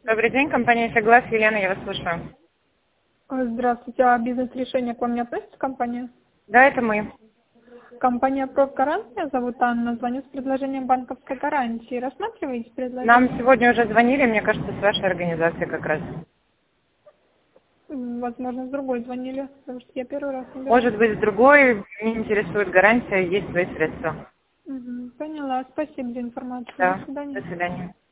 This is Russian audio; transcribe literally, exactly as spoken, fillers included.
Добрый день, компания «Соглас», Елена, я вас слушаю. Здравствуйте, а бизнес-решение к вам не относится компания? Да, это мы. Компания «Профгарант», меня зовут Анна, звоню с предложением банковской гарантии. Рассматриваете предложение? Нам сегодня уже звонили, мне кажется, с вашей организацией как раз. М, Возможно, с другой звонили, потому что я первый раз набираю. Может быть, с другой, меня интересует гарантия, есть свои средства. Мгм, поняла, спасибо за информацию, Да, до свидания. до свидания.